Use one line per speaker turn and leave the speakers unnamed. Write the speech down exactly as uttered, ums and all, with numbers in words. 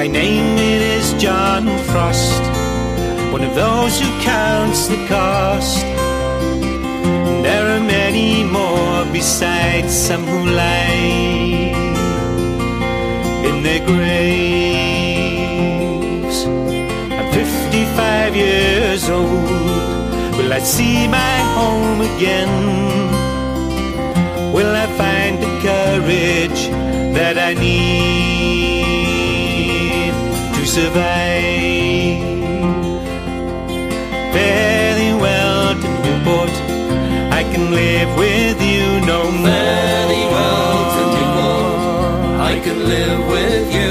name it is John Frost, one of those who counts the cost. And there are many more besides, some who lie in their graves. I'm fifty-five years old. Will I see my home again? Will I find the courage that I need to survive? Fare thee well to Newport, I can live with you no more.
Fare thee well to Newport, I can live with you